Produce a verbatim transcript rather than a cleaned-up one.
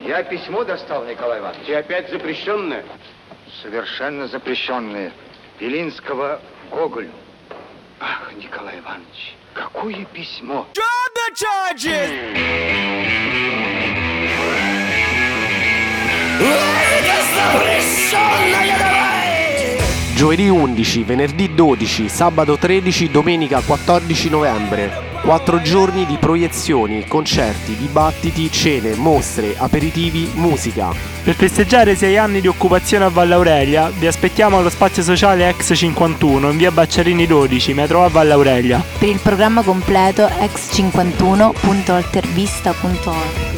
Я письмо достал, Николай Иванович. И опять запрещенное? Совершенно запрещенное. Белинского Гоголю. Ах, Николай Иванович, какое письмо. Drop the charges! Giovedì undici, venerdì dodici, sabato tredici, domenica quattordici novembre. Quattro giorni di proiezioni, concerti, dibattiti, cene, mostre, aperitivi, musica. Per festeggiare sei anni di occupazione a Valle Aurelia, vi aspettiamo allo spazio sociale Ex cinquantuno in via Bacciarini dodici, metro a Valle Aurelia. Per il programma completo ex cinquantuno punto altervista punto org.